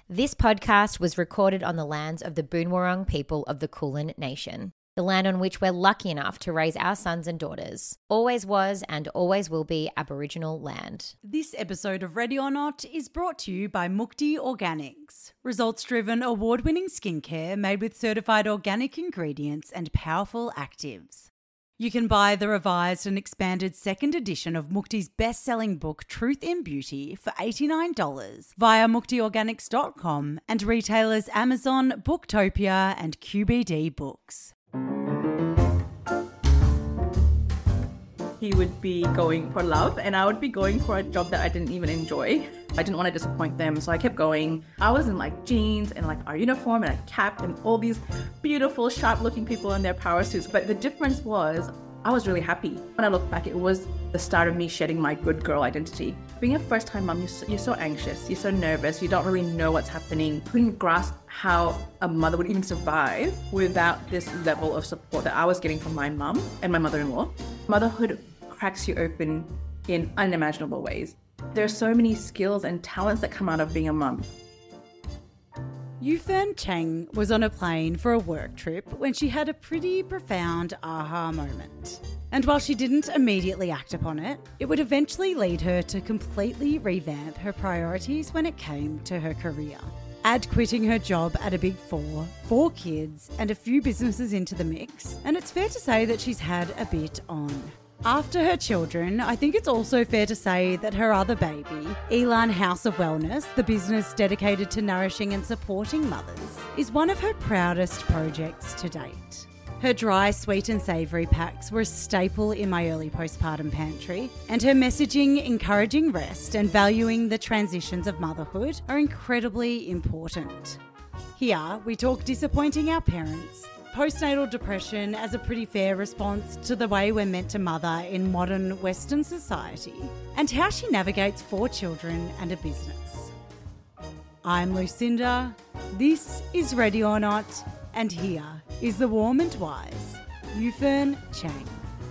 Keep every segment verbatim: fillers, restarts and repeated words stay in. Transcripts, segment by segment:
This podcast was recorded on the lands of the Boonwurrung people of the Kulin Nation, the land on which we're lucky enough to raise our sons and daughters. Always was and always will be Aboriginal land. This episode of Ready or Not is brought to you by Mukti Organics, results-driven award-winning skincare made with certified organic ingredients and powerful actives. You can buy the revised and expanded second edition of Mukti's best-selling book, Truth in Beauty, for eighty-nine dollars via mukti organics dot com and retailers Amazon, Booktopia and Q B D Books. He would be going for love and I would be going for a job that I didn't even enjoy. I didn't want to disappoint them, so I kept going. I was in like jeans and like our uniform and a cap and all these beautiful, sharp-looking people in their power suits. But the difference was I was really happy. When I look back, it was the start of me shedding my good girl identity. Being a first-time mum, you're so, you're so anxious, you're so nervous, you don't really know what's happening. Couldn't grasp how a mother would even survive without this level of support that I was getting from my mum and my mother-in-law. Motherhood cracks you open in unimaginable ways. There are so many skills and talents that come out of being a mum. Yufeng Cheng was on a plane for a work trip when she had a pretty profound aha moment. And while she didn't immediately act upon it, it would eventually lead her to completely revamp her priorities when it came to her career. Add quitting her job at a Big Four, four kids, and a few businesses into the mix, and it's fair to say that she's had a bit on. After her children, I think it's also fair to say that her other baby, Elan House of Wellness, the business dedicated to nourishing and supporting mothers, is one of her proudest projects to date. Her dry, sweet and savoury packs were a staple in my early postpartum pantry, and her messaging encouraging rest and valuing the transitions of motherhood are incredibly important. Here, we talk disappointing our parents, postnatal depression as a pretty fair response to the way we're meant to mother in modern Western society, and how she navigates four children and a business. I'm Lucinda, this is Ready or Not, and here is the warm and wise Yufeng Cheng.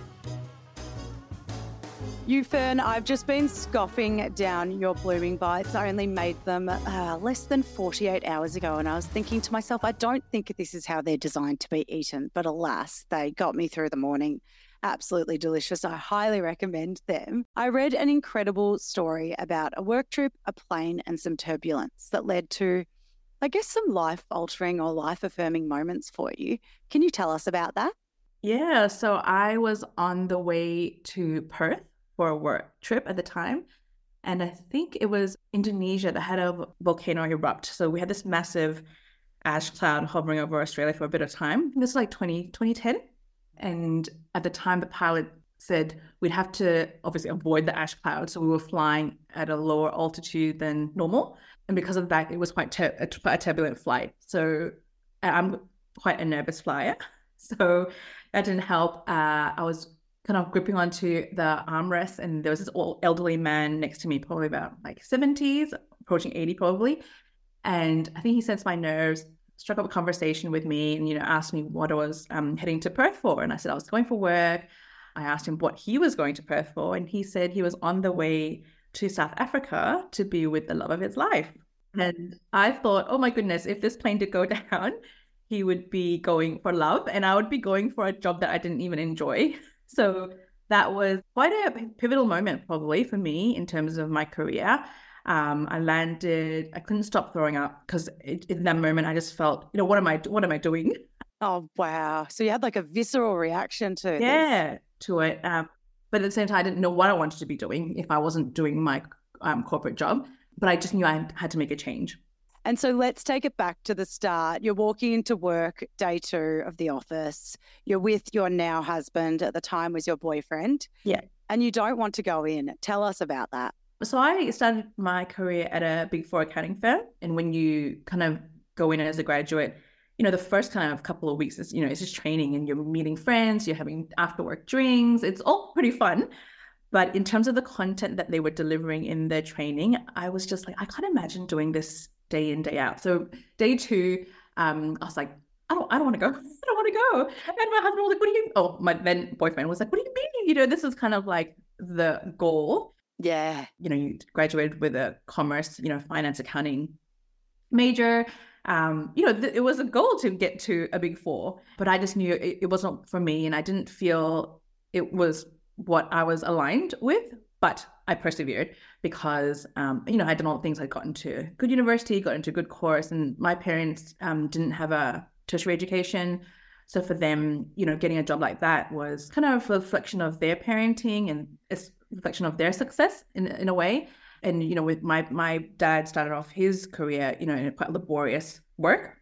Yufeng, I've just been scoffing down your blooming bites. I only made them uh, less than forty-eight hours ago, and I was thinking to myself, I don't think this is how they're designed to be eaten, but alas, they got me through the morning. Absolutely delicious. I highly recommend them. I read an incredible story about a work trip, a plane, and some turbulence that led to, I guess, some life-altering or life-affirming moments for you. Can you tell us about that? Yeah, so I was on the way to Perth for a work trip at the time. And I think it was Indonesia that had a volcano erupt. So we had this massive ash cloud hovering over Australia for a bit of time. This is like twenty, twenty ten. And at the time, the pilot said we'd have to obviously avoid the ash cloud. So we were flying at a lower altitude than normal. And because of that, it was quite tur- a, a turbulent flight. So I'm quite a nervous flyer. So that didn't help. Uh, I was kind of gripping onto the armrest, and there was this old elderly man next to me, probably about like seventies, approaching eighty probably. And I think he sensed my nerves, struck up a conversation with me and, you know, asked me what I was um, heading to Perth for. And I said I was going for work. I asked him what he was going to Perth for, and he said he was on the way to South Africa to be with the love of his life. And I thought, oh my goodness, if this plane did go down, he would be going for love and I would be going for a job that I didn't even enjoy. So that was quite a pivotal moment probably for me in terms of my career. Um, I landed, I couldn't stop throwing up because in that moment I just felt, you know, what am I, what am I doing? Oh, wow. So you had like a visceral reaction to yeah, this. to it. Um, but at the same time, I didn't know what I wanted to be doing if I wasn't doing my um, corporate job. But I just knew I had to make a change. And so let's take it back to the start. You're walking into work, day two of the office. You're with your now husband, at the time was your boyfriend. Yeah. And you don't want to go in. Tell us about that. So I started my career at a Big Four accounting firm. And when you kind of go in as a graduate, you know, the first kind of couple of weeks is, you know, it's just training and you're meeting friends, you're having after work drinks. It's all pretty fun. But in terms of the content that they were delivering in their training, I was just like, I can't imagine doing this day in, day out. So day two, um, I was like, I don't, I don't want to go. I don't want to go. And my husband was like, what do you, oh, my then boyfriend was like, what do you mean? You know, this is kind of like the goal. Yeah. You know, you graduated with a commerce, you know, finance, accounting major. Um, you know, th- it was a goal to get to a big four, but I just knew it, it wasn't for me, and I didn't feel it was what I was aligned with. But I persevered because, um, you know, I did all the things. I got into good university, got into a good course, and my parents um, didn't have a tertiary education. So for them, you know, getting a job like that was kind of a reflection of their parenting and a reflection of their success in in a way. And, you know, with my my dad started off his career, you know, in quite laborious work.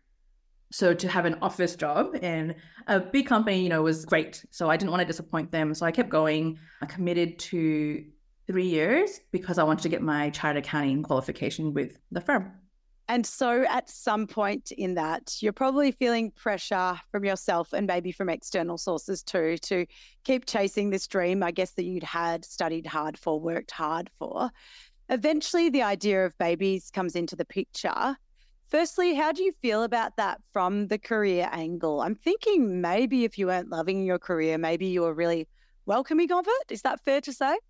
So to have an office job in a big company, you know, was great. So I didn't want to disappoint them. So I kept going. I committed to three years because I wanted to get my chartered accounting qualification with the firm. And so at some point in that, you're probably feeling pressure from yourself and maybe from external sources too, to keep chasing this dream, I guess, that you'd had studied hard for, worked hard for. Eventually, the idea of babies comes into the picture. Firstly, how do you feel about that from the career angle? I'm thinking maybe if you weren't loving your career, maybe you were really welcoming of it. Is that fair to say?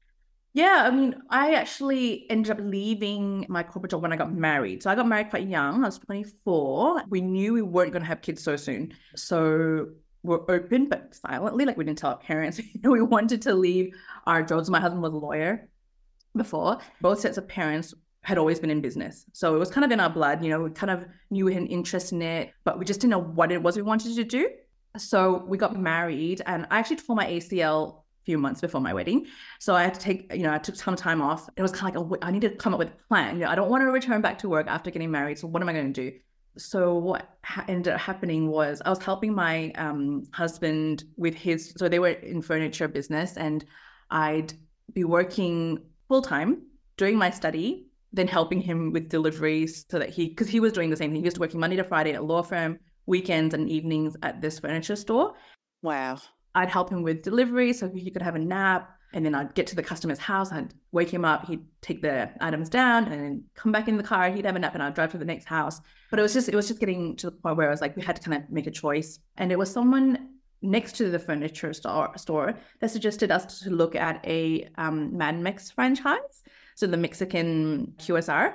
Yeah, I mean, I actually ended up leaving my corporate job when I got married. So I got married quite young. I was twenty-four. We knew we weren't going to have kids so soon. So we're open, but silently, like we didn't tell our parents. You know, we wanted to leave our jobs. My husband was a lawyer before. Both sets of parents had always been in business. So it was kind of in our blood. You know, we kind of knew we had an interest in it, but we just didn't know what it was we wanted to do. So we got married, and I actually tore my A C L few months before my wedding. So I had to take, you know, I took some time off. It was kind of like, a, I need to come up with a plan. You know, I don't want to return back to work after getting married. So what am I going to do? So what ha- ended up happening was I was helping my um, husband with his, so they were in furniture business, and I'd be working full time during my study, then helping him with deliveries so that he, because he was doing the same thing. He was working Monday to Friday at a law firm, weekends and evenings at this furniture store. Wow. I'd help him with delivery so he could have a nap, and then I'd get to the customer's house, I'd wake him up, he'd take the items down and then come back in the car, he'd have a nap, and I'd drive to the next house. But it was just, it was just getting to the point where I was like, we had to kind of make a choice. And it was someone next to the furniture store, store that suggested us to look at a um, Mad Mex franchise, so the Mexican Q S R.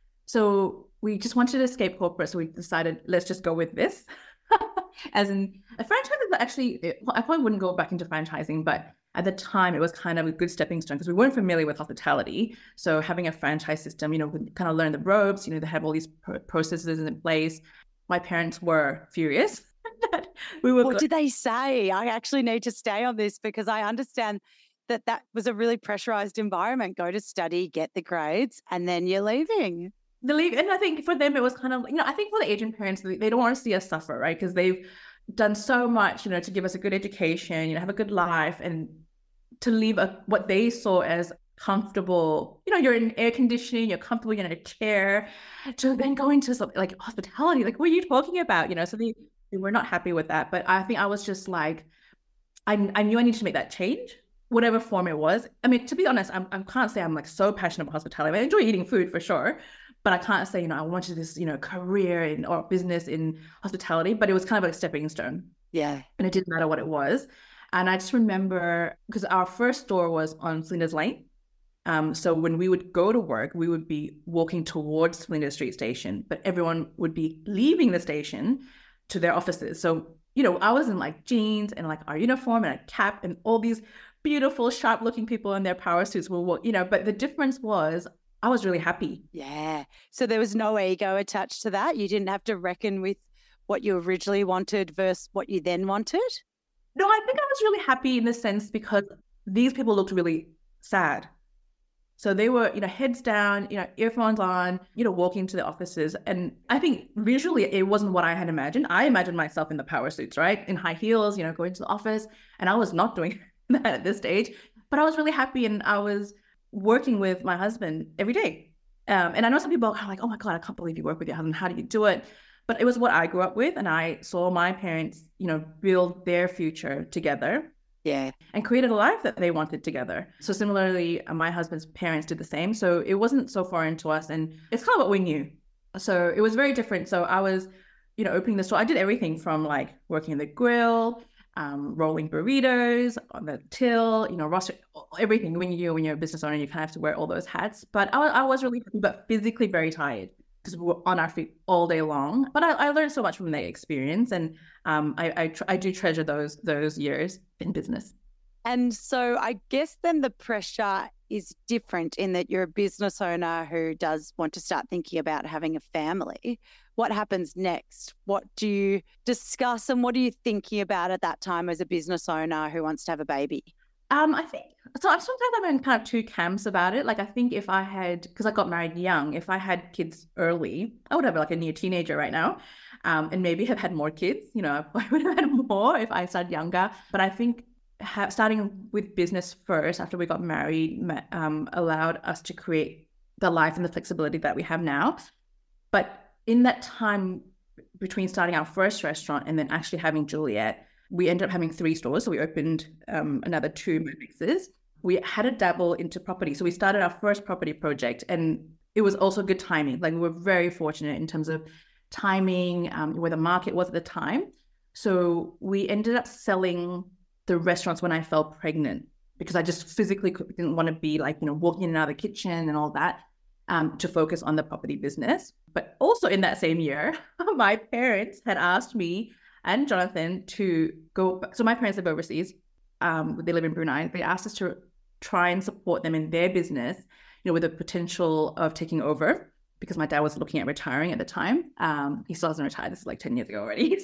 So we just wanted to escape corporate, so we decided, let's just go with this. As in, a franchise is actually, I probably wouldn't go back into franchising, but at the time it was kind of a good stepping stone because we weren't familiar with hospitality. So having a franchise system, you know, we kind of learn the ropes, you know, they have all these processes in place. My parents were furious that we were. What go- did they say? I actually need to stay on this because I understand that that was a really pressurized environment. Go to study, get the grades, and then you're leaving. The league, and I think for them it was kind of, you know, I think for the Asian parents, they don't want to see us suffer, right? Because they've done so much, you know, to give us a good education, you know, have a good life, and to leave a, what they saw as comfortable, you know, you're in air conditioning, you're comfortable, you're in a chair, to then go into something like hospitality, like what are you talking about? You know, so they, they were not happy with that. But I think I was just like, I, I knew I needed to make that change, whatever form it was. I mean, to be honest, I'm, I can't say I'm like so passionate about hospitality. I enjoy eating food for sure. But I can't say, you know, I wanted this, you know, career in or business in hospitality, but it was kind of like a stepping stone. Yeah. And it didn't matter what it was. And I just remember, because our first store was on Flinders Lane. Um, so when we would go to work, we would be walking towards Flinders Street Station, but everyone would be leaving the station to their offices. So, you know, I was in like jeans and like our uniform and a cap, and all these beautiful, sharp looking people in their power suits were, you know, but the difference was, I was really happy. Yeah. So there was no ego attached to that. You didn't have to reckon with what you originally wanted versus what you then wanted. No, I think I was really happy in the sense because these people looked really sad. So they were, you know, heads down, you know, earphones on, you know, walking to the offices. And I think visually it wasn't what I had imagined. I imagined myself in the power suits, right? In high heels, you know, going to the office. And I was not doing that at this stage. But I was really happy, and I was working with my husband every day. Um, and I know some people are like, oh my God, I can't believe you work with your husband. How do you do it? But it was what I grew up with. And I saw my parents, you know, build their future together. Yeah. And created a life that they wanted together. So similarly, my husband's parents did the same. So it wasn't so foreign to us. And it's kind of what we knew. So it was very different. So I was, you know, opening the store. I did everything from like working in the grill, Um, rolling burritos on the till, you know, roster, everything. When you when you're a business owner, you kind of have to wear all those hats. But I, I was really happy, but physically very tired. because we were on our feet all day long. But I, I learned so much from that experience, and um, I I, tr- I do treasure those those years in business. And so I guess then the pressure is different in that you're a business owner who does want to start thinking about having a family. What happens next? What do you discuss and what are you thinking about at that time as a business owner who wants to have a baby? Um, I think so. I'm sometimes I'm in kind of two camps about it. Like, I think if I had, because I got married young, if I had kids early, I would have like a near teenager right now, um, and maybe have had more kids. You know, I would have had more if I started younger. But I think ha- starting with business first after we got married um, allowed us to create the life and the flexibility that we have now. But in that time between starting our first restaurant and then actually having Juliet, we ended up having three stores. So we opened um, another two mixes. We had to dabble into property. So we started our first property project, and it was also good timing. Like, we were very fortunate in terms of timing, um, where the market was at the time. So we ended up selling the restaurants when I fell pregnant, because I just physically didn't want to be like, you know, walking in and out of the kitchen and all that, um, to focus on the property business. But also in that same year, my parents had asked me and Jonathan to go. So my parents live overseas. Um, they live in Brunei. They asked us to try and support them in their business, you know, with the potential of taking over, because my dad was looking at retiring at the time. Um, he still hasn't retired. This is like ten years ago already.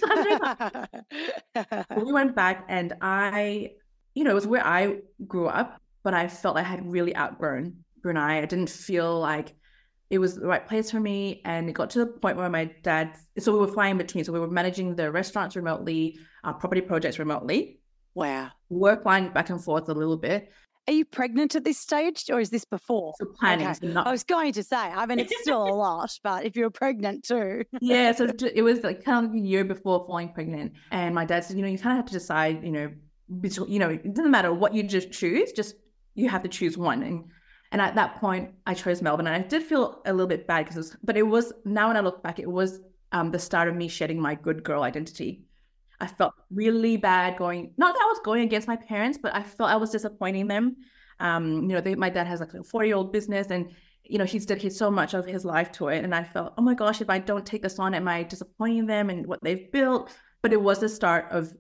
We went back, and I, you know, it was where I grew up, but I felt I had really outgrown Brunei. I didn't feel like it was the right place for me. And it got to the point where my dad, so we were flying between. So we were managing the restaurants remotely, our property projects remotely. Wow. We were flying back and forth a little bit. Are you pregnant at this stage, or is this before? So planning. Okay. So not... I was going to say, I mean, it's still a lot, but if you're pregnant too. Yeah. So it was like kind of a year before falling pregnant. And my dad said, you know, you kind of have to decide, you know, between, you know, it doesn't matter what you just choose, just you have to choose one. And And at that point, I chose Melbourne, and I did feel a little bit bad because, it was, but it was, now when I look back, it was um, the start of me shedding my good girl identity. I felt really bad going, not that I was going against my parents, but I felt I was disappointing them. Um, you know, they, my dad has like a four-year-old business, and, you know, he's dedicated so much of his life to it. And I felt, oh my gosh, if I don't take this on, am I disappointing them and what they've built? But it was the start of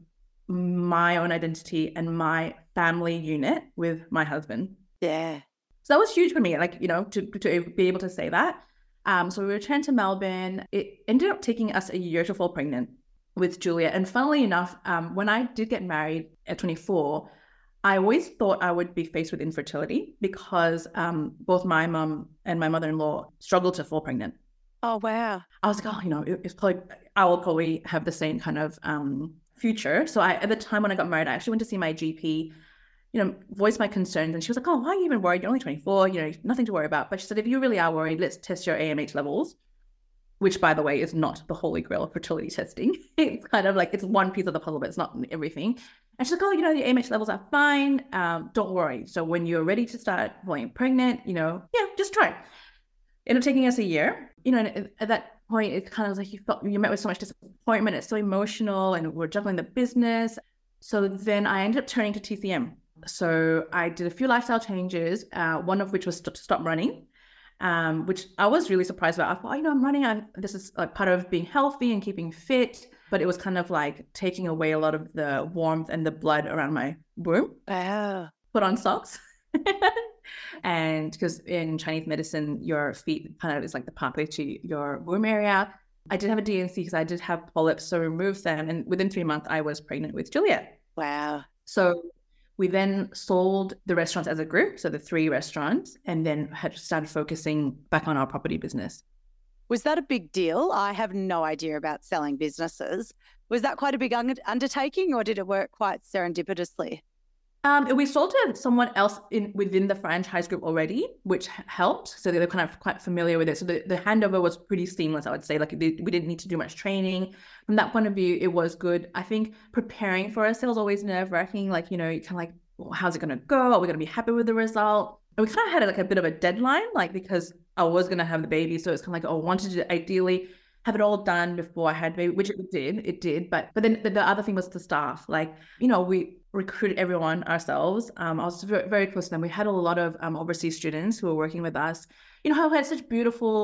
my own identity and my family unit with my husband. Yeah. So that was huge for me, like, you know, to, to be able to say that. Um, so we returned to Melbourne. It ended up taking us a year to fall pregnant with Julia. And funnily enough, um, when I did get married at twenty-four, I always thought I would be faced with infertility, because um, both my mum and my mother-in-law struggled to fall pregnant. Oh, wow. I was like, oh, you know, it, it's probably, I will probably have the same kind of um, future. So I, at the time when I got married, I actually went to see my G P, you know, voiced my concerns. And she was like, oh, why are you even worried? You're only twenty-four, you know, nothing to worry about. But she said, if you really are worried, let's test your A M H levels, which, by the way, is not the holy grail of fertility testing. It's kind of like, it's one piece of the puzzle, but it's not everything. And she's like, oh, you know, the A M H levels are fine. Um, don't worry. So when you're ready to start falling pregnant, you know, yeah, just try. It ended up taking us a year. You know, and at that point, it kind of was like, you felt, you met with so much disappointment. It's so emotional, and we're juggling the business. So then I ended up turning to T C M. So I did a few lifestyle changes, uh, one of which was to stop running, um, which I was really surprised about. I thought, oh, you know, I'm running. I, this is like part of being healthy and keeping fit. But it was kind of like taking away a lot of the warmth and the blood around my womb. Wow. Put on socks. And because in Chinese medicine, your feet kind of is like the pathway to your womb area. I did have a D N C because I did have polyps, so removed them. And within three months, I was pregnant with Juliet. Wow. So we then sold the restaurants as a group, so the three restaurants, and then had started focusing back on our property business. Was that a big deal? I have no idea about selling businesses. Was that quite a big un- undertaking, or did it work quite serendipitously? Um, we sold to someone else in within the franchise group already, which helped. So they were kind of quite familiar with it. So the, the handover was pretty seamless, I would say. Like, we didn't need to do much training. From that point of view, it was good. I think preparing for a sale is always nerve-wracking. Like, you know, you kind of like, well, how's it going to go? Are we going to be happy with the result? And we kind of had like a bit of a deadline, like, because I was going to have the baby. So it's kind of like, oh, I wanted to ideally have it all done before I had baby, which it did, it did. But but then the, the other thing was the staff. Like, you know, we recruited everyone ourselves. Um, I was very, very close to them. We had a lot of um, overseas students who were working with us, you know, who had such beautiful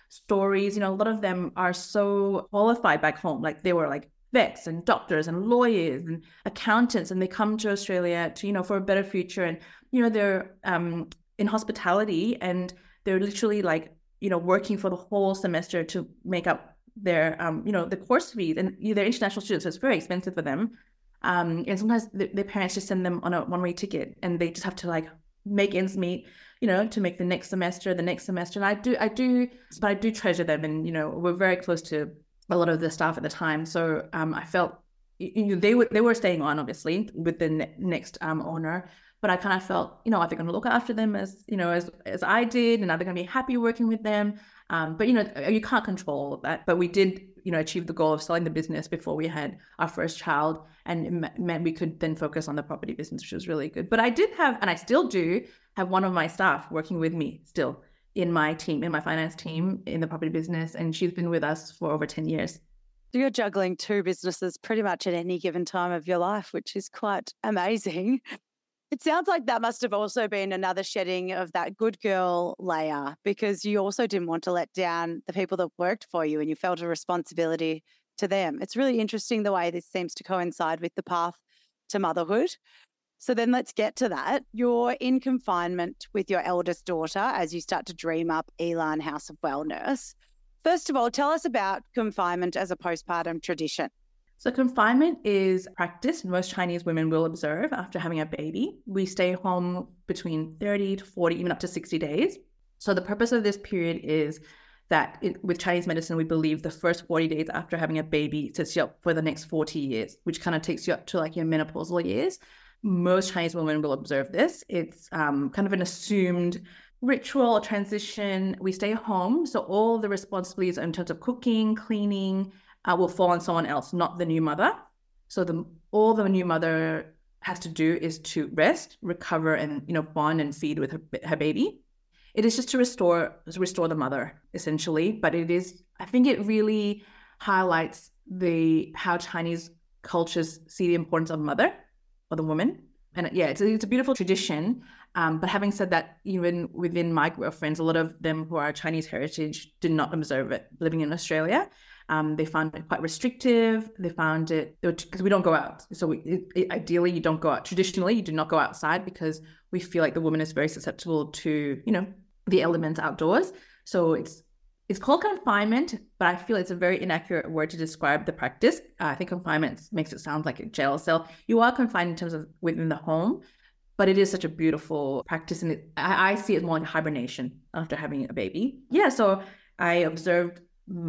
stories. You know, a lot of them are so qualified back home. Like they were like vets and doctors and lawyers and accountants, and they come to Australia to, you know, for a better future. And, you know, they're um, in hospitality, and they're literally like, you know, working for the whole semester to make up their, um, you know, the course fees. And they're international students, so it's very expensive for them. Um, and sometimes the, their parents just send them on a one-way ticket, and they just have to like make ends meet, you know, to make the next semester, the next semester. And I do, I do, but I do treasure them. And, you know, we're very close to a lot of the staff at the time. So um, I felt, you know, they were, they were staying on, obviously, with the ne- next um, owner. But I kind of felt, you know, are they going to look after them as, you know, as, as I did? And are they going to be happy working with them? Um, but, you know, you can't control all of that. But we did, you know, achieve the goal of selling the business before we had our first child. And it meant we could then focus on the property business, which was really good. But I did have, and I still do, have one of my staff working with me still in my team, in my finance team, in the property business. And she's been with us for over ten years. So you're juggling two businesses pretty much at any given time of your life, which is quite amazing. It sounds like that must have also been another shedding of that good girl layer, because you also didn't want to let down the people that worked for you, and you felt a responsibility to them. It's really interesting the way this seems to coincide with the path to motherhood. So then let's get to that. You're in confinement with your eldest daughter as you start to dream up Elan House of Wellness. First of all, tell us about confinement as a postpartum tradition. So confinement is practice most Chinese women will observe after having a baby. We stay home between thirty to forty, even up to sixty days. So the purpose of this period is that it, with Chinese medicine, we believe the first forty days after having a baby sets you up for the next forty years, which kind of takes you up to like your menopausal years. Most Chinese women will observe this. It's um, kind of an assumed ritual or transition. We stay home, so all the responsibilities in terms of cooking, cleaning, Uh, will fall on someone else, not the new mother. So the all the new mother has to do is to rest, recover, and, you know, bond and feed with her, her baby. It is just to restore to restore the mother, essentially. But it is, I think, it really highlights the how Chinese cultures see the importance of mother or the woman. And yeah, it's a, it's a beautiful tradition. Um, but having said that, even within my girlfriends, a lot of them who are Chinese heritage did not observe it living in Australia. Um, they found it quite restrictive. They found it, because we don't go out. So we, it, it, ideally, you don't go out. Traditionally, you do not go outside because we feel like the woman is very susceptible to, you know, the elements outdoors. So it's it's called confinement, but I feel it's a very inaccurate word to describe the practice. Uh, I think confinement makes it sound like a jail cell. You are confined in terms of within the home, but it is such a beautiful practice. And it, I, I see it more like hibernation after having a baby. Yeah, so I observed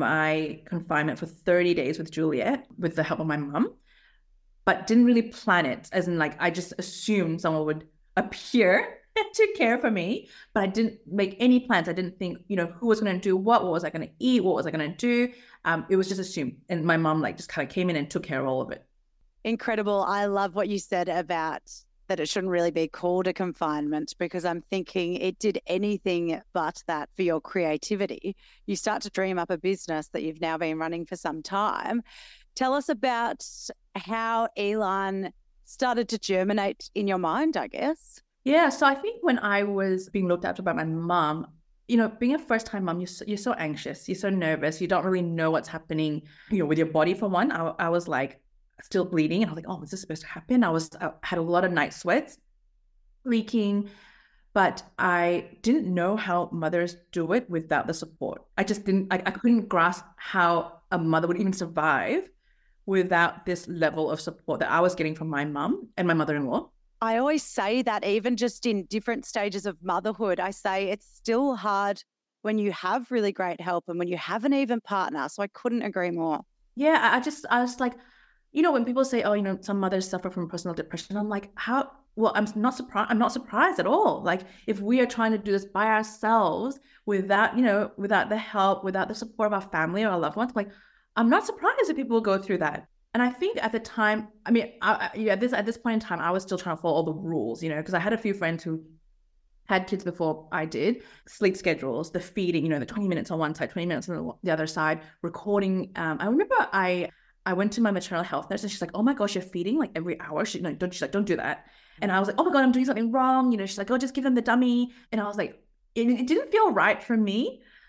my confinement for thirty days with Juliet with the help of my mum, but didn't really plan it, as in like I just assumed someone would appear to care for me, but I didn't make any plans. I didn't think, you know, who was going to do what, what was I going to eat, what was I going to do. Um, it was just assumed. And my mom like just kind of came in and took care of all of it. Incredible. I love what you said about that it shouldn't really be called a confinement, because I'm thinking it did anything but that for your creativity. You start to dream up a business that you've now been running for some time. Tell us about how Elan started to germinate in your mind, I guess. Yeah, so I think when I was being looked after by my mom, you know, being a first-time mom, you're so, you're so anxious, you're so nervous, you don't really know what's happening, you know, with your body. For one, I, I was like, still bleeding, and I was like, oh, is this supposed to happen? I was I had a lot of night sweats, leaking, but I didn't know how mothers do it without the support. I just didn't, I, I couldn't grasp how a mother would even survive without this level of support that I was getting from my mum and my mother-in-law. I always say that even just in different stages of motherhood, I say it's still hard when you have really great help and when you have an even partner. So I couldn't agree more. Yeah, I just, I was like, you know, when people say, oh, you know, some mothers suffer from personal depression, I'm like, how? Well, I'm not surprised. I'm not surprised at all. Like, if we are trying to do this by ourselves without, you know, without the help, without the support of our family or our loved ones, like, I'm not surprised that people go through that. And I think at the time, I mean, I, yeah, this at this point in time, I was still trying to follow all the rules, you know, because I had a few friends who had kids before I did, sleep schedules, the feeding, you know, the twenty minutes on one side, twenty minutes on the other side, recording. Um, I remember I I went to my maternal health nurse and she's like, oh my gosh, you're feeding like every hour. She, no, don't, she's like, don't do that. And I was like, oh my God, I'm doing something wrong. You know, she's like, oh, just give them the dummy. And I was like, it, it didn't feel right for me.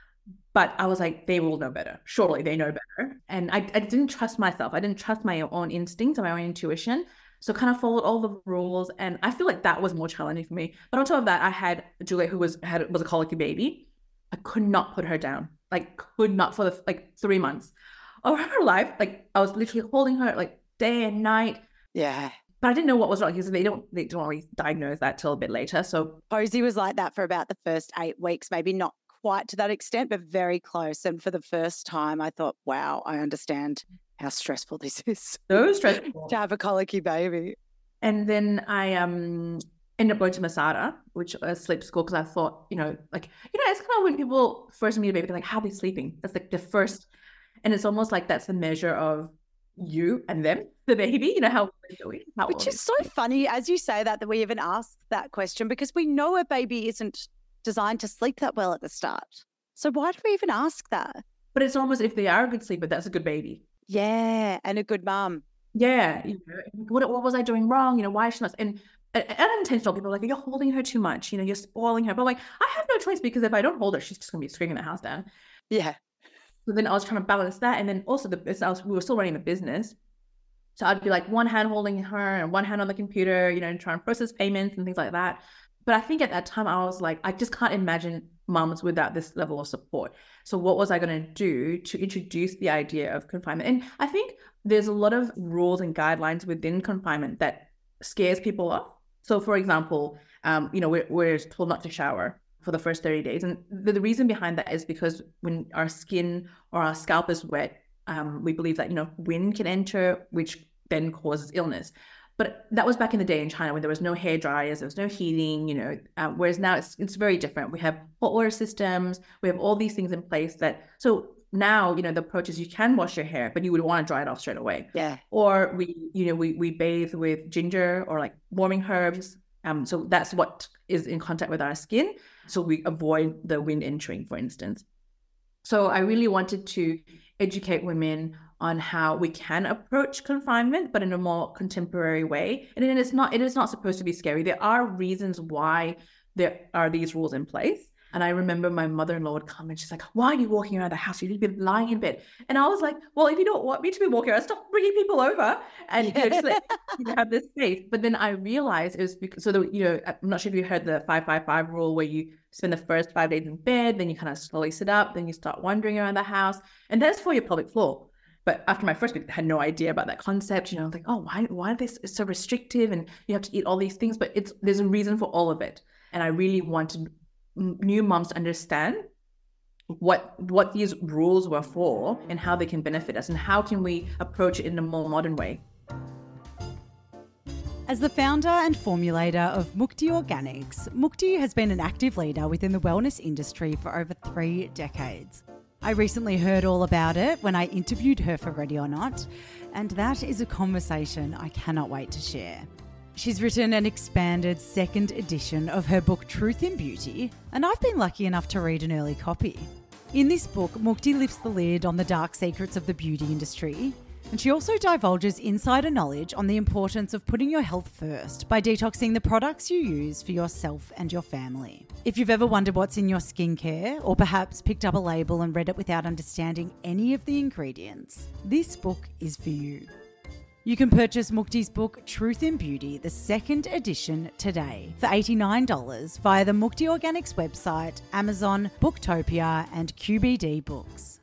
But I was like, they will know better. Surely they know better. And I, I didn't trust myself. I didn't trust my own instincts and my own intuition. So kind of followed all the rules. And I feel like that was more challenging for me. But on top of that, I had Juliet, who was had was a colicky baby. I could not put her down. Like, could not for the, like three months of her life. Like, I was literally holding her like day and night. Yeah. But I didn't know what was wrong because they don't they don't always diagnose that till a bit later. So Posey was like that for about the first eight weeks, maybe not quite to that extent, but very close. And for the first time, I thought, wow, I understand how stressful this is. So stressful. To have a colicky baby. And then I um ended up going to Masada, which is a sleep school, because I thought, you know, like, you know, it's kind of when people first meet a baby, they're like, how are they sleeping? That's like the first, and it's almost like that's the measure of you and them, the baby, you know, how they're doing. How Which is so funny, as you say that, that we even ask that question, because we know a baby isn't designed to sleep that well at the start. So why do we even ask that? But it's almost, if they are a good sleeper, that's a good baby. Yeah, and a good mum. Yeah. You know, what, what was I doing wrong? You know, why is she not? And uh, unintentional people are like, you're holding her too much. You know, you're spoiling her. But like, I have no choice, because if I don't hold her, she's just going to be screaming the house down. Yeah. So then I was trying to balance that. And then also the I was, we were still running the business. So I'd be like one hand holding her and one hand on the computer, you know, and trying to process payments and things like that. But I think at that time I was like, I just can't imagine mums without this level of support. So what was I going to do to introduce the idea of confinement? And I think there's a lot of rules and guidelines within confinement that scares people off. So for example, um, you know, we're, we're told not to shower for the first thirty days. And the, the reason behind that is because when our skin or our scalp is wet, um, we believe that, you know, wind can enter, which then causes illness. But that was back in the day in China when there was no hair dryers, there was no heating, you know, uh, whereas now it's it's very different. We have hot water systems, we have all these things in place that, so now, you know, the approach is you can wash your hair, but you would want to dry it off straight away. Yeah. Or we, you know, we, we bathe with ginger or like warming herbs. Um, so that's what is in contact with our skin. So we avoid the wind entering, for instance. So I really wanted to educate women on how we can approach confinement, but in a more contemporary way. And it is not, it is not supposed to be scary. There are reasons why there are these rules in place. And I remember my mother-in-law would come and she's like, why are you walking around the house? You need to be lying in bed. And I was like, well, if you don't want me to be walking around, stop bringing people over and you know, just let you have this space. But then I realized it was because, so the, you know, I'm not sure if you heard the five five five rule, where you spend the first five days in bed, then you kind of slowly sit up, then you start wandering around the house. And that's for your pelvic floor. But after my first week, I had no idea about that concept. You know, like, oh, why, why are this so restrictive? And you have to eat all these things, but it's, there's a reason for all of it. And I really wanted new moms to understand what, what these rules were for and how they can benefit us and how can we approach it in a more modern way. As the founder and formulator of Mukti Organics, Mukti has been an active leader within the wellness industry for over three decades. I recently heard all about it when I interviewed her for Ready or Not, and that is a conversation I cannot wait to share. She's written an expanded second edition of her book Truth in Beauty, and I've been lucky enough to read an early copy. In this book, Mukti lifts the lid on the dark secrets of the beauty industry, and she also divulges insider knowledge on the importance of putting your health first by detoxing the products you use for yourself and your family. If you've ever wondered what's in your skincare, or perhaps picked up a label and read it without understanding any of the ingredients, this book is for you. You can purchase Mukti's book Truth in Beauty, the second edition, today for eighty-nine dollars via the Mukti Organics website, Amazon, Booktopia and Q B D Books.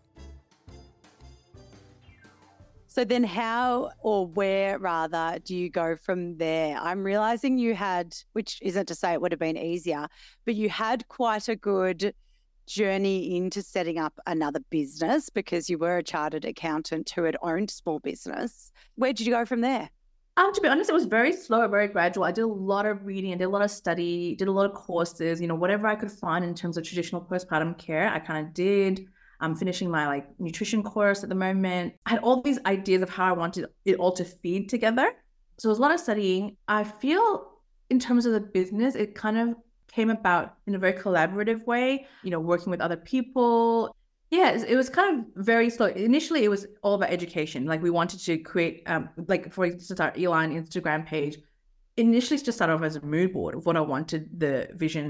So then how, or where rather, do you go from there? I'm realising you had, which isn't to say it would have been easier, but you had quite a good journey into setting up another business because you were a chartered accountant who had owned small business. Where did you go from there? Um, to be honest, it was very slow, very gradual. I did a lot of reading, I did a lot of study, did a lot of courses, you know, whatever I could find in terms of traditional postpartum care, I kind of did. I'm finishing my like nutrition course at the moment. I had all these ideas of how I wanted it all to feed together. So it was a lot of studying. I feel in terms of the business, it kind of came about in a very collaborative way, you know, working with other people. Yeah, it was kind of very slow. Initially, it was all about education. Like we wanted to create, um, like for instance, our Eline Instagram page. Initially, just started off as a mood board of what I wanted the vision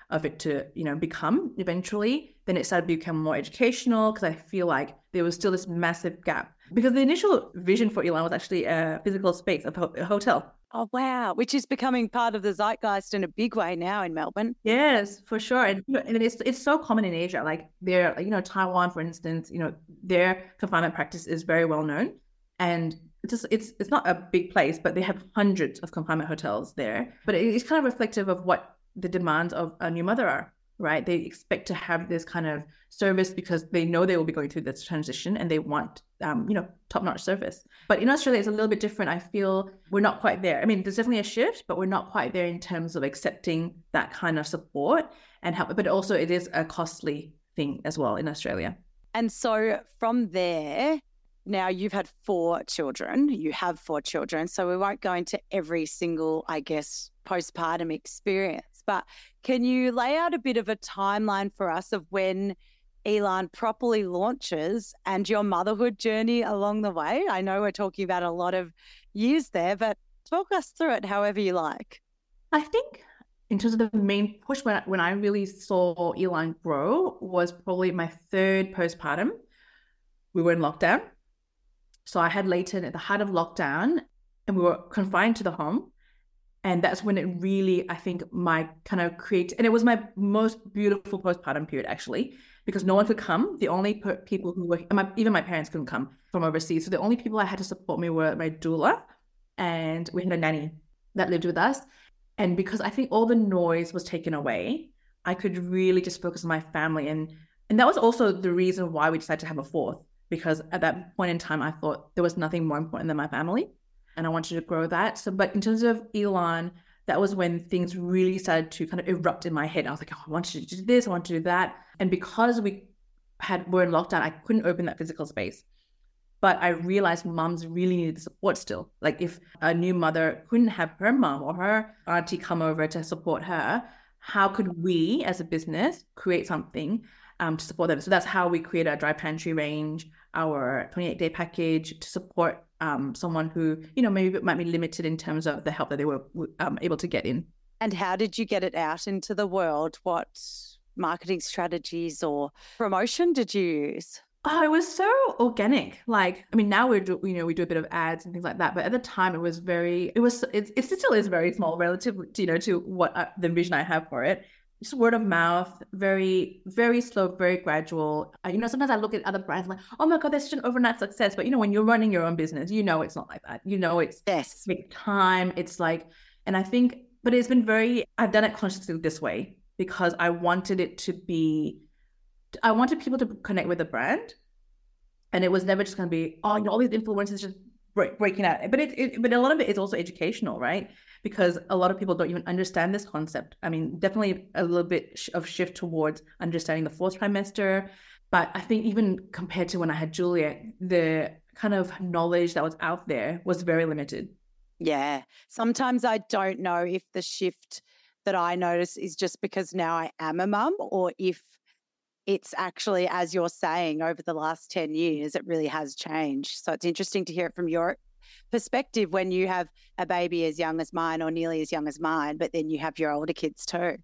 of it to, you know, become eventually. Then it started to become more educational because I feel like there was still this massive gap. Because the initial vision for Elan was actually a physical space, of a hotel. Oh, wow. Which is becoming part of the zeitgeist in a big way now in Melbourne. Yes, for sure. And, and it's it's so common in Asia. Like there, you know, Taiwan, for instance, you know, their confinement practice is very well known. And it's just, it's it's not a big place, but they have hundreds of confinement hotels there. But it, it's kind of reflective of what the demands of a new mother are, right? They expect to have this kind of service because they know they will be going through this transition and they want, um, you know, top-notch service. But in Australia, it's a little bit different. I feel we're not quite there. I mean, there's definitely a shift, but we're not quite there in terms of accepting that kind of support and help. But also it is a costly thing as well in Australia. And so from there, now you've had four children, you have four children, so we won't go into every single, I guess, postpartum experience, but can you lay out a bit of a timeline for us of when Elan properly launches and your motherhood journey along the way? I know we're talking about a lot of years there, but talk us through it however you like. I think in terms of the main push when I, when I really saw Elan grow was probably my third postpartum. We were in lockdown. So I had Leighton at the height of lockdown and we were confined to the home. And that's when it really, I think, my kind of create, and it was my most beautiful postpartum period, actually, because no one could come. The only per- people who were, my, even my parents couldn't come from overseas. So the only people I had to support me were my doula, and we had a nanny that lived with us. And because I think all the noise was taken away, I could really just focus on my family. And, and that was also the reason why we decided to have a fourth, because at that point in time, I thought there was nothing more important than my family. And I wanted to grow that. So, but in terms of Elan, that was when things really started to kind of erupt in my head. I was like, oh, I want to do this, I want to do that. And because we had were in lockdown, I couldn't open that physical space. But I realized mums really needed the support still. Like if a new mother couldn't have her mum or her auntie come over to support her, how could we as a business create something um, to support them? So that's how we created our dry pantry range, our twenty-eight day package to support um, someone who, you know, maybe might be limited in terms of the help that they were um, able to get in. And how did you get it out into the world? What marketing strategies or promotion did you use? Oh, it was so organic. Like, I mean, now we're, do, you know, we do a bit of ads and things like that. But at the time it was very, it was, it, it still is very small relative to, you know, to what I, the vision I have for it. Just word of mouth, very, very slow, very gradual. Uh, you know, sometimes I look at other brands like, oh my God, that's such an overnight success. But, you know, when you're running your own business, you know, it's not like that. You know, it's yes. Big time. It's like, and I think, but it's been very, I've done it consciously this way because I wanted it to be, I wanted people to connect with the brand. And it was never just going to be, oh, you know, all these influencers just break, breaking out. But it, it, but a lot of it is also educational, right? Because a lot of people don't even understand this concept. I mean, definitely a little bit of shift towards understanding the fourth trimester. But I think even compared to when I had Juliet, the kind of knowledge that was out there was very limited. Yeah. Sometimes I don't know if the shift that I notice is just because now I am a mum or if it's actually, as you're saying, over the last ten years, it really has changed. So it's interesting to hear it from your perspective when you have a baby as young as mine or nearly as young as mine, but then you have your older kids too.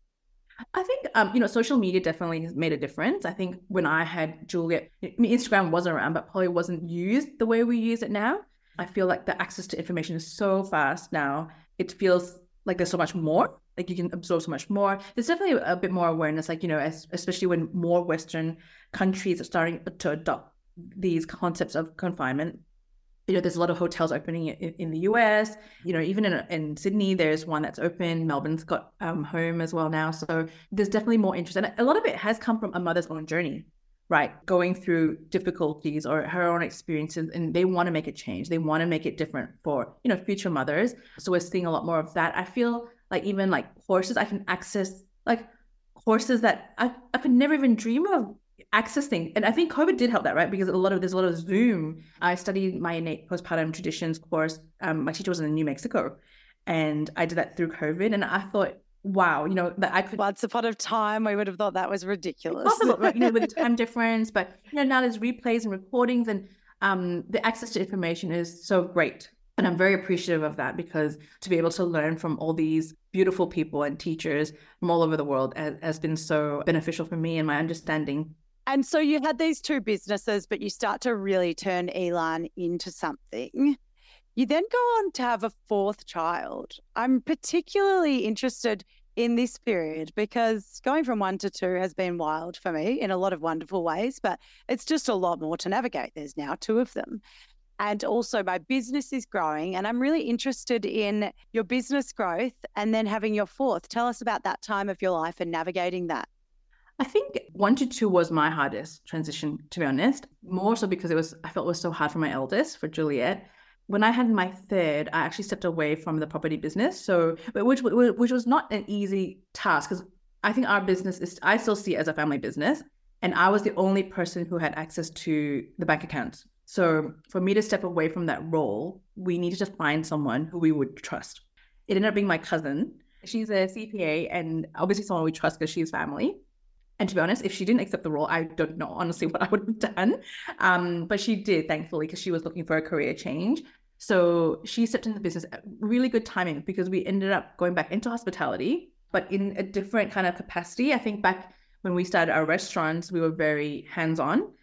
I think, um, you know, social media definitely has made a difference. I think when I had Juliet, I mean, Instagram was around, but probably wasn't used the way we use it now. I feel like the access to information is so fast now. It feels like there's so much more, like you can absorb so much more. There's definitely a bit more awareness, like, you know, as, especially when more Western countries are starting to adopt these concepts of confinement. You know, there's a lot of hotels opening in, in the U S, you know, even in, in Sydney, there's one that's open. Melbourne's got um, home as well now. So there's definitely more interest. And a lot of it has come from a mother's own journey, right? Going through difficulties or her own experiences, and they want to make a change. They want to make it different for, you know, future mothers. So we're seeing a lot more of that. I feel like even like courses, I can access like courses that I, I could never even dream of accessing. And I think COVID did help that, right? Because a lot of there's a lot of Zoom. I studied my innate postpartum traditions course. Um, my teacher was in New Mexico, and I did that through COVID. And I thought, wow, you know, that I could. Once upon a time, we would have thought that was ridiculous. Possible, right? You know, with the time difference, but you know, now there's replays and recordings, and um, the access to information is so great. And I'm very appreciative of that, because to be able to learn from all these beautiful people and teachers from all over the world has, has been so beneficial for me and my understanding. And so you had these two businesses, but you start to really turn Elan into something. You then go on to have a fourth child. I'm particularly interested in this period because going from one to two has been wild for me in a lot of wonderful ways, but it's just a lot more to navigate. There's now two of them. And also my business is growing, and I'm really interested in your business growth and then having your fourth. Tell us about that time of your life and navigating that. I think one to two was my hardest transition, to be honest, more so because it was, I felt it was so hard for my eldest, for Juliet. When I had my third, I actually stepped away from the property business. So, but which, which was not an easy task, because I think our business is, I still see it as a family business. And I was the only person who had access to the bank accounts. So for me to step away from that role, we needed to find someone who we would trust. It ended up being my cousin. She's a C P A and obviously someone we trust because she's family. And to be honest, if she didn't accept the role, I don't know honestly what I would have done. Um, but she did, thankfully, because she was looking for a career change. So she stepped into the business at really good timing, because we ended up going back into hospitality, but in a different kind of capacity. I think back when we started our restaurants, we were very hands-on.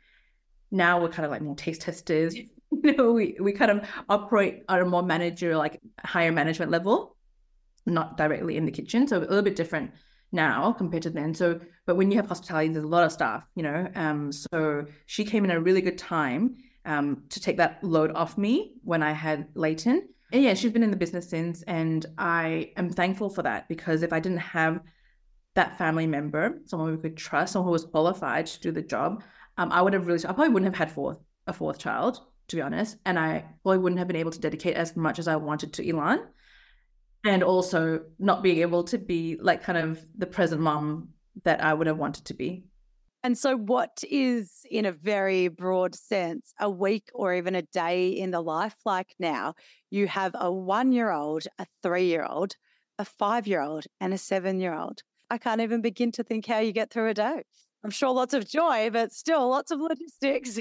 Now we're kind of like more taste testers. You know, we, we kind of operate at a more manager, like higher management level, not directly in the kitchen. So a little bit different now compared to then. So, but when you have hospitality, there's a lot of staff, you know. Um, so she came in a really good time um, to take that load off me when I had Leighton. And yeah, she's been in the business since, and I am thankful for that, because if I didn't have that family member, someone we could trust, someone who was qualified to do the job, um, I would have really, I probably wouldn't have had fourth, a fourth child, to be honest. And I probably wouldn't have been able to dedicate as much as I wanted to Elan. And also not being able to be like kind of the present mom that I would have wanted to be. And so what is, in a very broad sense, a week or even a day in the life like now? You have a one-year-old, a three-year-old, a five-year-old, and a seven-year-old. I can't even begin to think how you get through a day. I'm sure lots of joy, but still lots of logistics.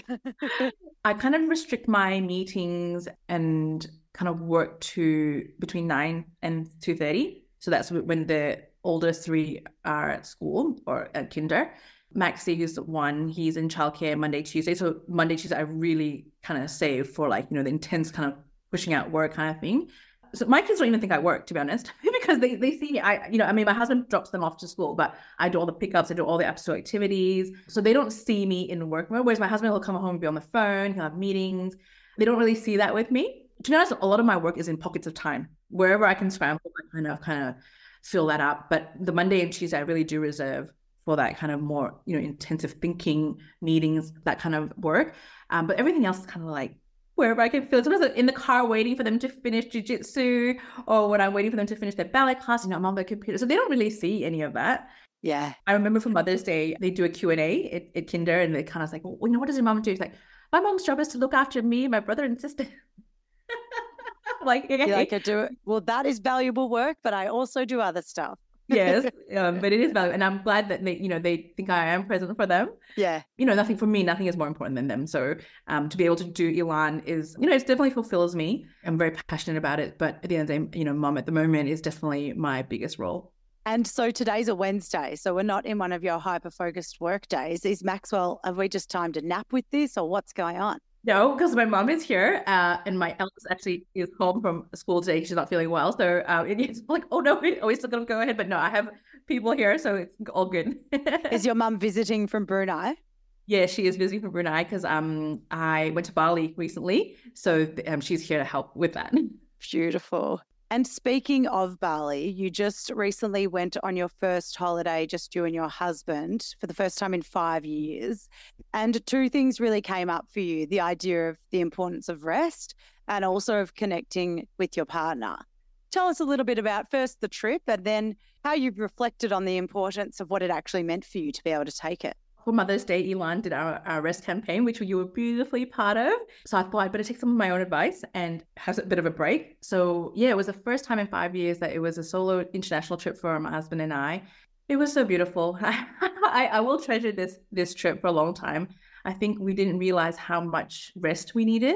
I kind of restrict my meetings and kind of work to between nine and two thirty. So that's when the older three are at school or at kinder. Maxie, who's one, he's in childcare Monday, Tuesday. So Monday, Tuesday, I really kind of save for like, you know, the intense kind of pushing out work kind of thing. So my kids don't even think I work, to be honest, because they, they see me. I, you know, I mean, my husband drops them off to school, but I do all the pickups, I do all the after school activities. So they don't see me in work mode. Whereas my husband will come home and be on the phone, he'll have meetings. They don't really see that with me. To be honest, a lot of my work is in pockets of time. Wherever I can scramble, I kind of kind of fill that up. But the Monday and Tuesday, I really do reserve for that kind of more, you know, intensive thinking, meetings, that kind of work. Um, but everything else is kind of like wherever I can feel. Sometimes in the car waiting for them to finish jiu-jitsu, or when I'm waiting for them to finish their ballet class, you know, I'm on the computer. So they don't really see any of that. Yeah. I remember for Mother's Day, they do a Q and A at, at kinder, and they kind of like, well, you know, what does your mom do? It's like, my mom's job is to look after me, my brother and sister. Like, okay. You like I do it. Well, that is valuable work, but I also do other stuff. Yes, um, but it is valuable, and I'm glad that they, you know, they think I am present for them. Yeah, you know, nothing for me, nothing is more important than them. So, um, to be able to do Elan is, you know, it definitely fulfills me. I'm very passionate about it, but at the end of the day, you know, mom at the moment is definitely my biggest role. And so today's a Wednesday, so we're not in one of your hyper-focused work days. Is Maxwell, have we just timed a nap with this, or what's going on? No, because my mom is here, uh, and my eldest actually is home from school today. She's not feeling well, so uh, it's like, oh no, we're still gonna go ahead. But no, I have people here, so it's all good. Is your mum visiting from Brunei? Yeah, she is visiting from Brunei because um I went to Bali recently, so um she's here to help with that. Beautiful. And speaking of Bali, you just recently went on your first holiday, just you and your husband, for the first time in five years. And two things really came up for you, the idea of the importance of rest and also of connecting with your partner. Tell us a little bit about first the trip and then how you've reflected on the importance of what it actually meant for you to be able to take it. For Mother's Day, Elan did our, our rest campaign, which you were beautifully part of. So I thought I'd better take some of my own advice and have a bit of a break. So yeah, it was the first time in five years that it was a solo international trip for my husband and I. It was so beautiful. I, I will treasure this this trip for a long time. I think we didn't realize how much rest we needed.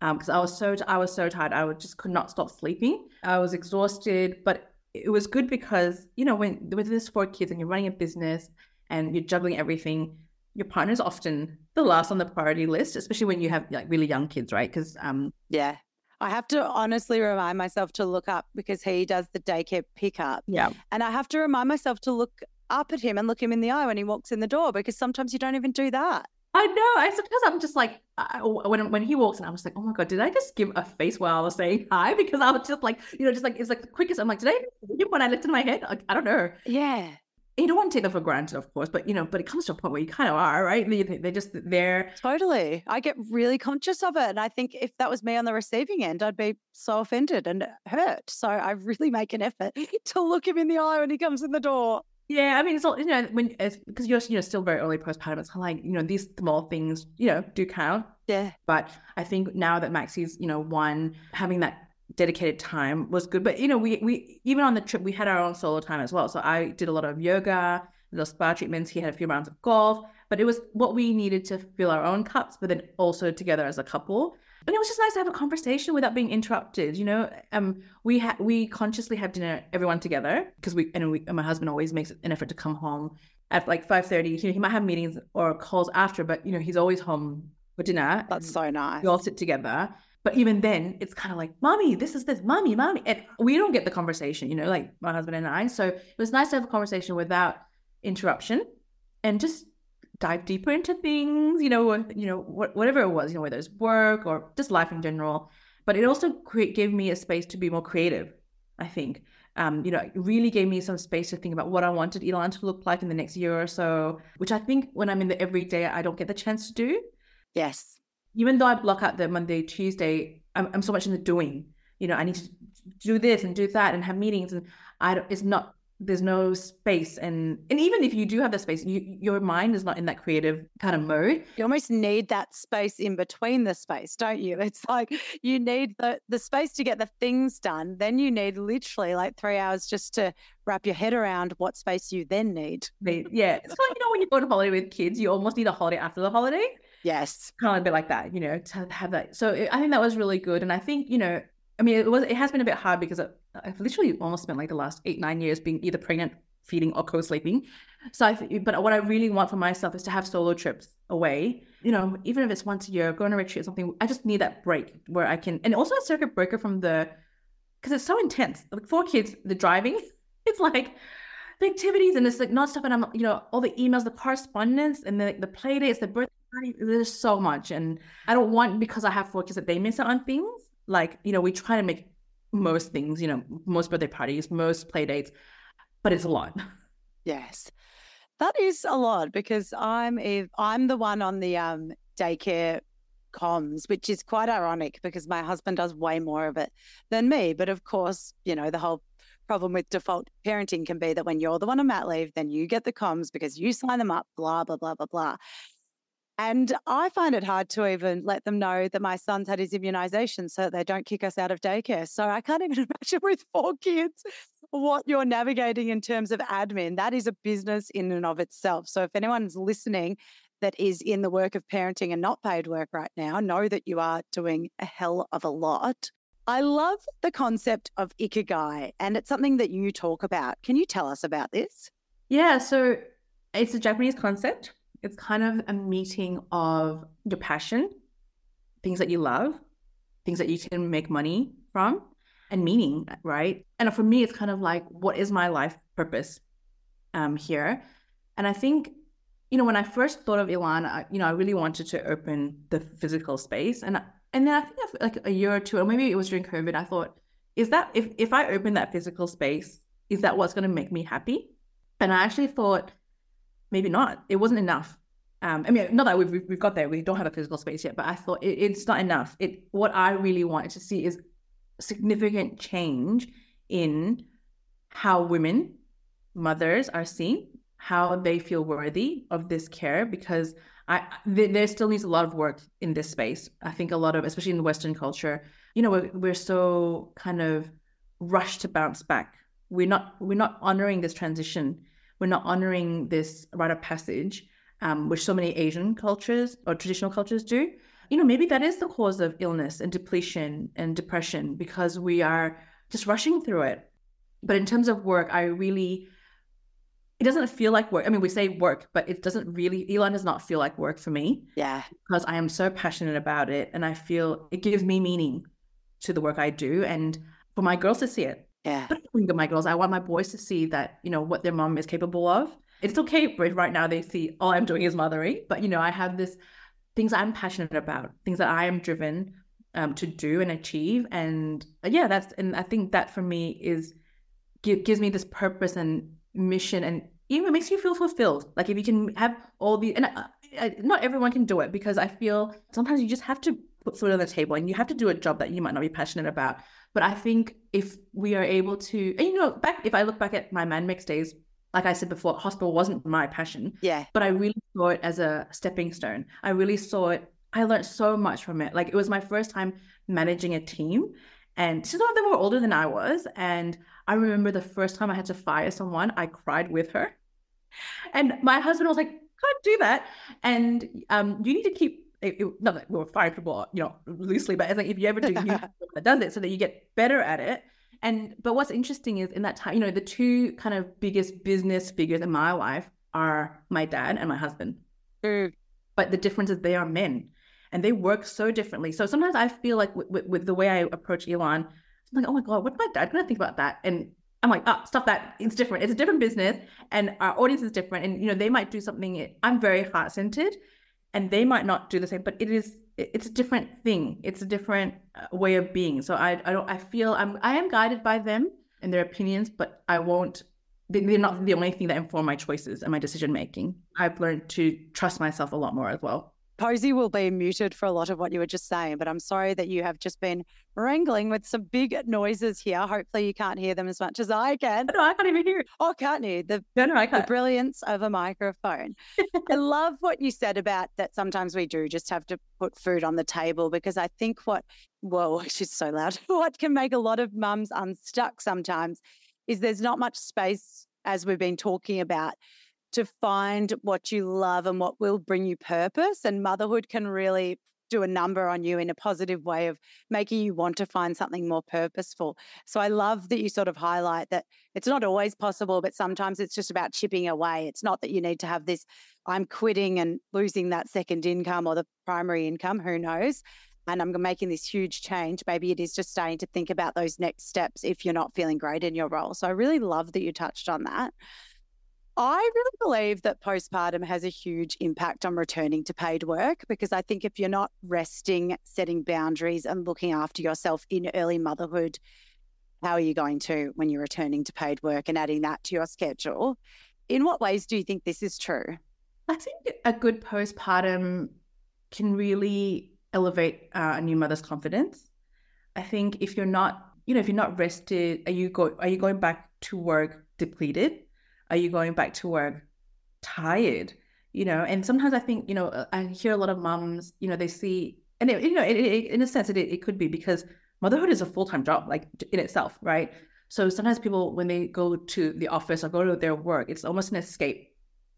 because um, I was so I was so tired. I would just could not stop sleeping. I was exhausted, but it was good because, you know, when with this four kids and you're running a business and you're juggling everything, your partner's often the last on the priority list, especially when you have like really young kids, right? Because um, yeah. I have to honestly remind myself to look up because he does the daycare pickup. Yeah. And I have to remind myself to look up at him and look him in the eye when he walks in the door, because sometimes you don't even do that. I know. I sometimes I'm just like, I, when when he walks in, I was like, oh my God, did I just give a face while I was saying hi? Because I was just like, you know, just like, it's like the quickest. I'm like, did I, when I lifted my head? Like, I don't know. Yeah. You don't want to take them for granted, of course, but, you know, but it comes to a point where you kind of are, right? They, they're just there. Totally. I get really conscious of it. And I think if that was me on the receiving end, I'd be so offended and hurt. So I really make an effort to look him in the eye when he comes in the door. Yeah, I mean, it's all, you know, when it's because you're, you know, still very early postpartum, it's kind of like, you know, these small things, you know, do count. Yeah. But I think now that Maxie's, you know, one, having that dedicated time was good. But, you know, we, we, even on the trip, we had our own solo time as well. So I did a lot of yoga, little spa treatments. He had a few rounds of golf, but it was what we needed to fill our own cups, but then also together as a couple. And it was just nice to have a conversation without being interrupted. You know, um, we ha- we consciously have dinner, everyone together, because we and, we and my husband always makes an effort to come home at like five thirty. You know, he might have meetings or calls after, but you know, he's always home for dinner. That's so nice. We all sit together. But even then, it's kind of like, mommy, this is this, mommy, mommy. And we don't get the conversation, you know, like my husband and I. So it was nice to have a conversation without interruption and just dive deeper into things, you know, you know, whatever it was, you know, whether it's work or just life in general. But it also create, gave me a space to be more creative, I think. Um, you know, it really gave me some space to think about what I wanted Elan to look like in the next year or so, which I think when I'm in the everyday, I don't get the chance to do. Yes. Even though I block out the Monday, Tuesday, I'm, I'm so much in the doing. You know, I need to do this and do that and have meetings, and I don't, it's not, there's no space. And and even if you do have the space, you, your mind is not in that creative kind of mode. You almost need that space in between the space, don't you? It's like you need the, the space to get the things done. Then you need literally like three hours just to wrap your head around what space you then need. Yeah. It's kind of, you know, when you go on holiday with kids, you almost need a holiday after the holiday. Yes. Kind of a bit like that, you know, to have that. So it, I think that was really good. And I think, you know, I mean, it was, it has been a bit hard because I've literally almost spent like the last eight, nine years being either pregnant, feeding, or co-sleeping. So I, th- but what I really want for myself is to have solo trips away, you know, even if it's once a year, go on a retreat or something. I just need that break where I can, and also a circuit breaker from the, because it's so intense. Like four kids, the driving, it's like the activities and it's like nonstop. And I'm, you know, all the emails, the correspondence, and the, the play dates, the birthday party, there's so much. And I don't want, because I have four kids, that they miss out on things. Like, you know, we try to make most things, you know, most birthday parties, most play dates, but it's a lot. Yes, that is a lot because I'm a, I'm the one on the um, daycare comms, which is quite ironic because my husband does way more of it than me. But of course, you know, the whole problem with default parenting can be that when you're the one on mat leave, then you get the comms because you sign them up, blah, blah, blah, blah, blah. And I find it hard to even let them know that my son's had his immunization so that they don't kick us out of daycare. So I can't even imagine with four kids what you're navigating in terms of admin. That is a business in and of itself. So if anyone's listening that is in the work of parenting and not paid work right now, know that you are doing a hell of a lot. I love the concept of Ikigai, and it's something that you talk about. Can you tell us about this? Yeah, so it's a Japanese concept. It's kind of a meeting of your passion, things that you love, things that you can make money from, and meaning, right? And for me, it's kind of like, what is my life purpose um, here? And I think, you know, when I first thought of Elan, I, you know, I really wanted to open the physical space. And and then I think after like a year or two, or maybe it was during COVID, I thought, is that, if, if I open that physical space, is that what's going to make me happy? And I actually thought, maybe not. It wasn't enough. Um, I mean, not that we've we've got there. We don't have a physical space yet, but I thought it, it's not enough. It what I really wanted to see is significant change in how women, mothers, are seen, how they feel worthy of this care. Because I th- there still needs a lot of work in this space. I think a lot of, especially in the Western culture, you know, we're, we're so kind of rushed to bounce back. We're not we're not honoring this transition. We're not honoring this rite of passage, um, which so many Asian cultures or traditional cultures do. you know, maybe that is the cause of illness and depletion and depression because we are just rushing through it. But in terms of work, I really, it doesn't feel like work. I mean, we say work, but it doesn't really, Elon does not feel like work for me. Yeah. Because I am so passionate about it. And I feel it gives me meaning to the work I do. And for my girls to see it. Yeah. But I think my girls, I want my boys to see that, you know, what their mom is capable of. It's okay if right now they see all I'm doing is mothering. But, you know, I have this things I'm passionate about, things that I am driven um, to do and achieve. And uh, yeah, that's, and I think that for me is, give, gives me this purpose and mission, and even makes you feel fulfilled. Like if you can have all the, and I, I, not everyone can do it, because I feel sometimes you just have to put food on the table and you have to do a job that you might not be passionate about. But I think if we are able to, and you know, back, if I look back at my Man Mix days, like I said before, hospital wasn't my passion. Yeah. But I really saw it as a stepping stone. I really saw it. I learned so much from it. Like it was my first time managing a team, and some of them were older than I was. And I remember the first time I had to fire someone, I cried with her. And my husband was like, can't do that. And um, you need to keep, it, it, not that we were firing people, you know, loosely, but it's like, if you ever do, you need someone that does it so that you get better at it. And, but what's interesting is in that time, you know, the two kind of biggest business figures in my life are my dad and my husband. Mm. But the difference is they are men and they work so differently. So sometimes I feel like with, with, with the way I approach Elon, I'm like, oh my God, what's my dad going to think about that? And I'm like, oh, stop that. It's different. It's a different business and our audience is different. And, you know, they might do something. I'm very heart-centered and they might not do the same, but it is, it's a different thing. It's a different way of being. So I, I don't, I feel I'm, I am guided by them and their opinions, but I won't, they're not the only thing that inform my choices and my decision-making. I've learned to trust myself a lot more as well. Posey will be muted for a lot of what you were just saying, but I'm sorry that you have just been wrangling with some big noises here. Hopefully you can't hear them as much as I can. No, I can't even hear it. Oh, can't you? The, no, no, I can't. The brilliance of a microphone. I love what you said about that sometimes we do just have to put food on the table, because I think what, whoa, she's so loud, what can make a lot of mums unstuck sometimes is there's not much space, as we've been talking about, to find what you love and what will bring you purpose. And motherhood can really do a number on you in a positive way of making you want to find something more purposeful. So I love that you sort of highlight that it's not always possible, but sometimes it's just about chipping away. It's not that you need to have this, I'm quitting and losing that second income or the primary income, who knows, and I'm making this huge change. Maybe it is just starting to think about those next steps if you're not feeling great in your role. So I really love that you touched on that. I really believe that postpartum has a huge impact on returning to paid work, because I think if you're not resting, setting boundaries and looking after yourself in early motherhood, how are you going to when you're returning to paid work and adding that to your schedule? In what ways do you think this is true? I think a good postpartum can really elevate uh, a new mother's confidence. I think if you're not, you know, if you're not rested, are you go, are you going back to work depleted? Are you going back to work tired? You know, and sometimes I think, you know, I hear a lot of mums, you know, they see, and it, you know, it, it, in a sense, it, it could be because motherhood is a full-time job, like in itself, right? So sometimes people, when they go to the office or go to their work, it's almost an escape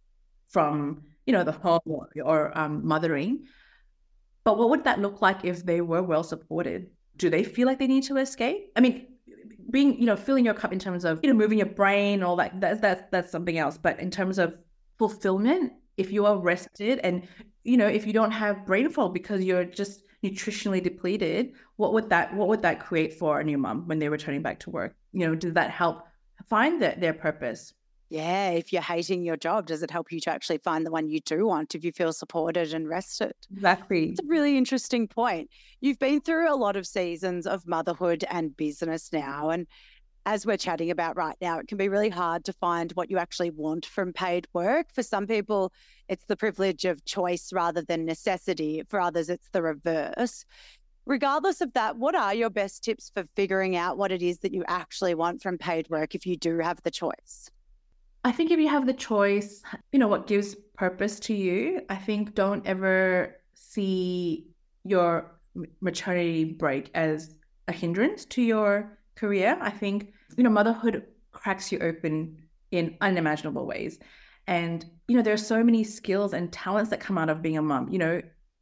from, you know, the home or, or um, mothering. But what would that look like if they were well supported? Do they feel like they need to escape? I mean, being, you know, filling your cup in terms of, you know, moving your brain, all that, that's, that's, that's something else. But in terms of fulfillment, if you are rested and, you know, if you don't have brain fog because you're just nutritionally depleted, what would that, what would that create for a new mom when they're returning back to work? You know, does that help find the, their purpose? Yeah, if you're hating your job, does it help you to actually find the one you do want if you feel supported and rested? Exactly. It's a really interesting point. You've been through a lot of seasons of motherhood and business now. And as we're chatting about right now, it can be really hard to find what you actually want from paid work. For some people, it's the privilege of choice rather than necessity. For others, it's the reverse. Regardless of that, what are your best tips for figuring out what it is that you actually want from paid work if you do have the choice? I think if you have the choice, you know, what gives purpose to you, I think don't ever see your maternity break as a hindrance to your career. I think, you know, motherhood cracks you open in unimaginable ways. And, you know, there are so many skills and talents that come out of being a mom. You know,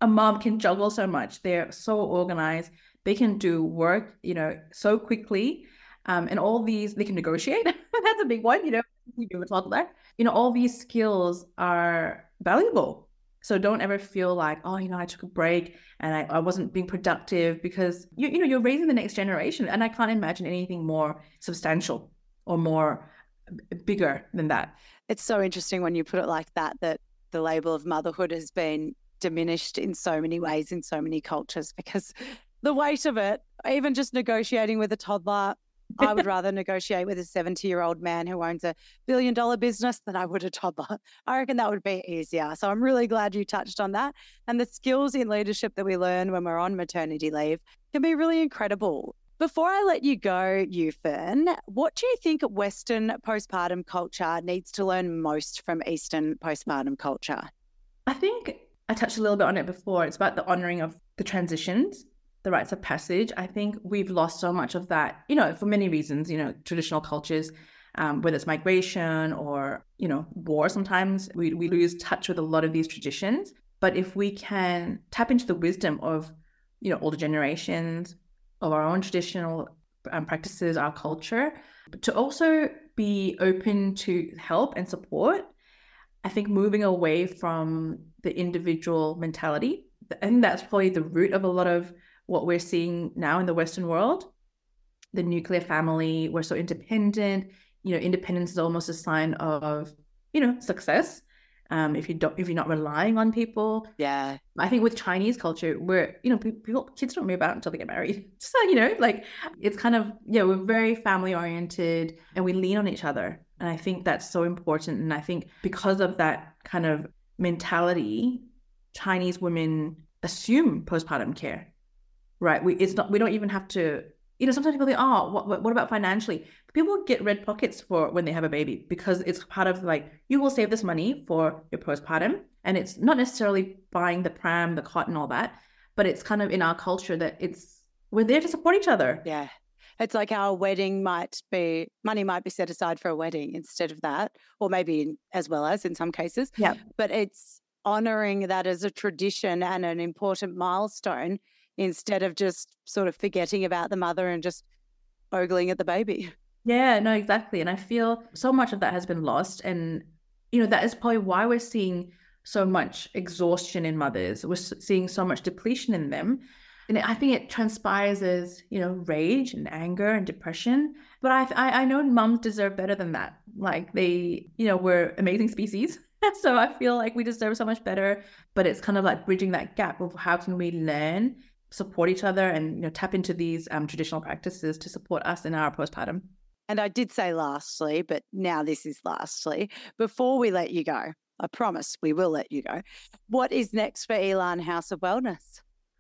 a mom can juggle so much. They're so organized. They can do work, you know, so quickly. Um, and all these, they can negotiate. That's a big one, you know, you do a toddler. You know, all these skills are valuable. So don't ever feel like, oh, you know, I took a break and I, I wasn't being productive, because, you, you know, you're raising the next generation. And I can't imagine anything more substantial or more bigger than that. It's so interesting when you put it like that, that the label of motherhood has been diminished in so many ways, in so many cultures, because the weight of it, even just negotiating with a toddler, I would rather negotiate with a seventy-year-old man who owns a billion-dollar business than I would a toddler. I reckon that would be easier. So I'm really glad you touched on that. And the skills in leadership that we learn when we're on maternity leave can be really incredible. Before I let you go, Yufeng, what do you think Western postpartum culture needs to learn most from Eastern postpartum culture? I think I touched a little bit on it before. It's about the honoring of the transitions, the rites of passage. I think we've lost so much of that, you know, for many reasons, you know, traditional cultures, um, whether it's migration or, you know, war, sometimes we, we lose touch with a lot of these traditions. But if we can tap into the wisdom of, you know, older generations, of our own traditional um, practices, our culture, but to also be open to help and support, I think moving away from the individual mentality, I think that's probably the root of a lot of what we're seeing now in the Western world. The nuclear family, we're so independent. You know, independence is almost a sign of, you know, success. Um, if you don't, if you're not relying on people. Yeah. I think with Chinese culture, we're, you know, people, kids don't move out until they get married. So, you know, like it's kind of, yeah, we're very family oriented and we lean on each other. And I think that's so important. And I think because of that kind of mentality, Chinese women assume postpartum care, right? We, it's not, we don't even have to, you know, sometimes people think, oh, what, what about financially? People get red pockets for when they have a baby because it's part of like, you will save this money for your postpartum. And it's not necessarily buying the pram, the cot and all that, but it's kind of in our culture that it's, we're there to support each other. Yeah. It's like our wedding might be, money might be set aside for a wedding instead of that, or maybe in, as well as in some cases. Yeah. But it's honouring that as a tradition and an important milestone instead of just sort of forgetting about the mother and just ogling at the baby. Yeah, no, exactly. And I feel so much of that has been lost. And, you know, that is probably why we're seeing so much exhaustion in mothers. We're seeing so much depletion in them. And I think it transpires as, you know, rage and anger and depression. But I I, I know mums deserve better than that. Like they, you know, we're amazing species. So I feel like we deserve so much better. But it's kind of like bridging that gap of how can we learn, support each other and, you know, tap into these um, traditional practices to support us in our postpartum. And I did say lastly, but now this is lastly. Before we let you go, I promise we will let you go. What is next for Elan House of Wellness?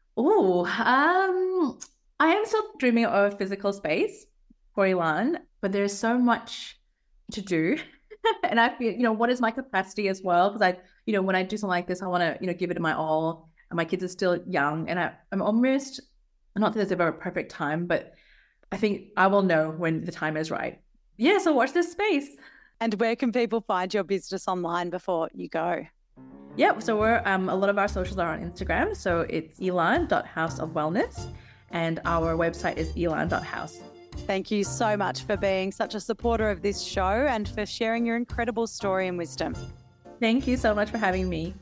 Oh, um, I am still dreaming of a physical space for Elan, but there's so much to do. And I feel, you know, what is my capacity as well? Because I, you know, when I do something like this, I want to, you know, give it my all. And my kids are still young, and I, I'm almost, not that there's ever a perfect time, but I think I will know when the time is right. Yeah, so watch this space. And where can people find your business online before you go? Yeah, so we're um a lot of our socials are on Instagram. So it's elan dot house of wellness and our website is elan dot house. Thank you so much for being such a supporter of this show and for sharing your incredible story and wisdom. Thank you so much for having me.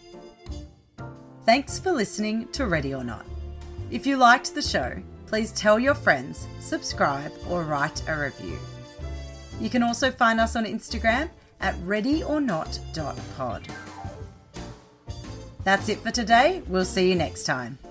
Thanks for listening to Ready or Not. If you liked the show, please tell your friends, subscribe or write a review. You can also find us on Instagram at ready or not dot pod. That's it for today. We'll see you next time.